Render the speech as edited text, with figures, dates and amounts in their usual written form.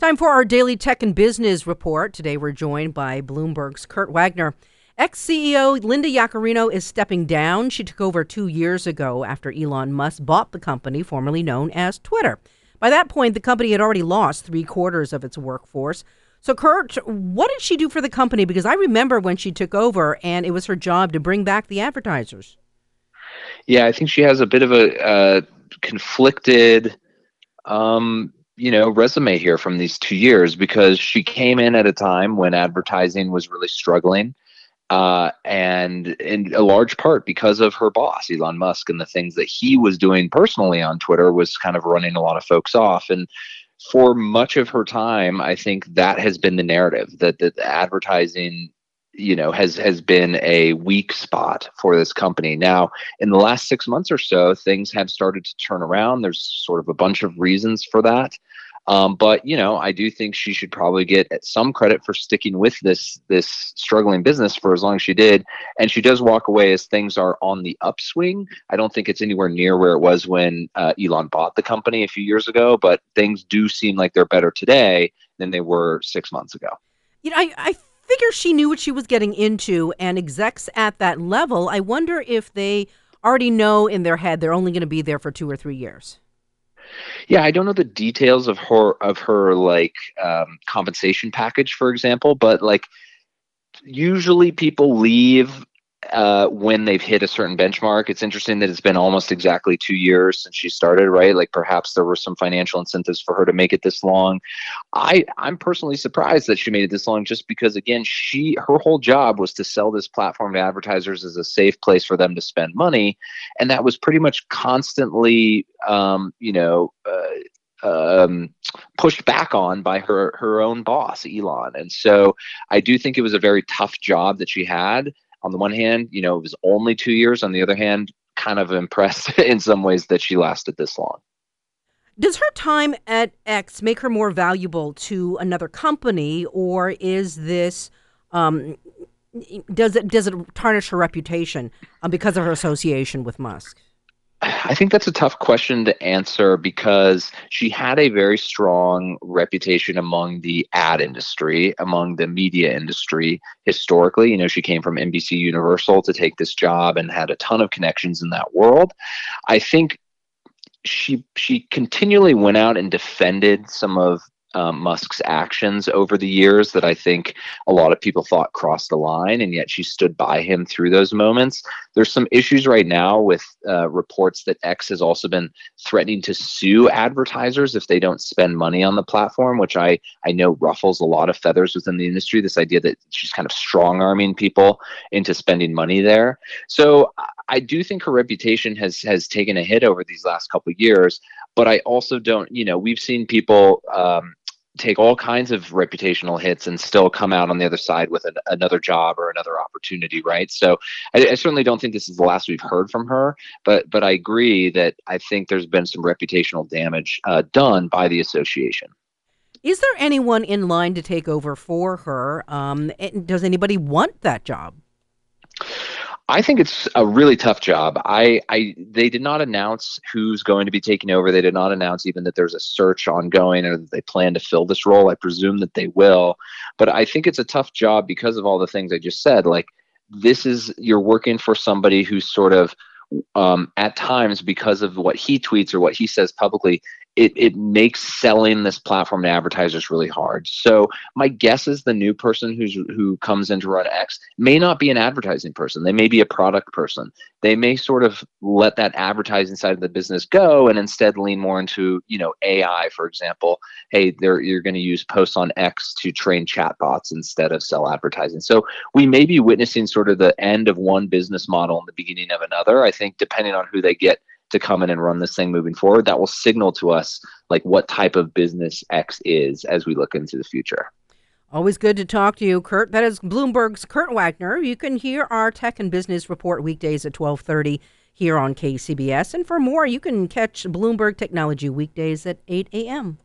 Time for our daily tech and business report. Today we're joined by Bloomberg's Kurt Wagner. Ex-CEO Linda Yaccarino is stepping down. She took over 2 years ago after Elon Musk bought the company formerly known as Twitter. By that point, the company had already lost 3/4 of its workforce. So, Kurt, what did she do for the company? Because I remember when she took over and it was her job to bring back the advertisers. Yeah, I think she has a bit of a conflicted, resume here from these 2 years because she came in at a time when advertising was really struggling, and in a large part because of her boss, Elon Musk, and the things that he was doing personally on Twitter was kind of running a lot of folks off. And for much of her time, I think that has been the narrative that the advertising has been a weak spot for this company. Now, in the last 6 months or so, things have started to turn around. There's sort of a bunch of reasons for that. But I do think she should probably get some credit for sticking with this struggling business for as long as she did. And she does walk away as things are on the upswing. I don't think it's anywhere near where it was when Elon bought the company a few years ago, but things do seem like they're better today than they were 6 months ago. I figure she knew what she was getting into, and execs at that level, I wonder if they already know in their head they're only going to be there for 2 or 3 years. Yeah, I don't know the details of her compensation package, for example, but usually people leave when they've hit a certain benchmark. It's interesting that it's been almost exactly 2 years since she started, right? Like perhaps there were some financial incentives for her to make it this long. I'm personally surprised that she made it this long, just because again, her whole job was to sell this platform to advertisers as a safe place for them to spend money, and that was pretty much constantly, pushed back on by her own boss, Elon. And so I do think it was a very tough job that she had. On the one hand, it was only 2 years. On the other hand, kind of impressed in some ways that she lasted this long. Does her time at X make her more valuable to another company, or is this does it tarnish her reputation because of her association with Musk? I think that's a tough question to answer because she had a very strong reputation among the ad industry, among the media industry historically. She came from NBC Universal to take this job and had a ton of connections in that world. I think she continually went out and defended some of Musk's actions over the years that I think a lot of people thought crossed the line, and yet she stood by him through those moments. There's some issues right now with reports that X has also been threatening to sue advertisers if they don't spend money on the platform, which I know ruffles a lot of feathers within the industry, this idea that she's kind of strong-arming people into spending money there. So I do think her reputation has taken a hit over these last couple of years, but I also don't, we've seen people take all kinds of reputational hits and still come out on the other side with another job or another opportunity, right? So I certainly don't think this is the last we've heard from her, but I agree that I think there's been some reputational damage done by the association. Is there anyone in line to take over for her? And does anybody want that job? I think it's a really tough job. They did not announce who's going to be taking over. They did not announce even that there's a search ongoing or that they plan to fill this role. I presume that they will, but I think it's a tough job because of all the things I just said. Like, you're working for somebody who's sort of at times, because of what he tweets or what he says publicly, it makes selling this platform to advertisers really hard. So my guess is the new person who comes in to run X may not be an advertising person. They may be a product person. They may sort of let that advertising side of the business go and instead lean more into, AI, for example. Hey, you're going to use posts on X to train chatbots instead of sell advertising. So we may be witnessing sort of the end of one business model and the beginning of another. I think depending on who they get to come in and run this thing moving forward, that will signal to us like what type of business X is as we look into the future. Always good to talk to you, Kurt. That is Bloomberg's Kurt Wagner. You can hear our Tech and Business Report weekdays at 12:30 here on KCBS. And for more, you can catch Bloomberg Technology weekdays at 8 a.m.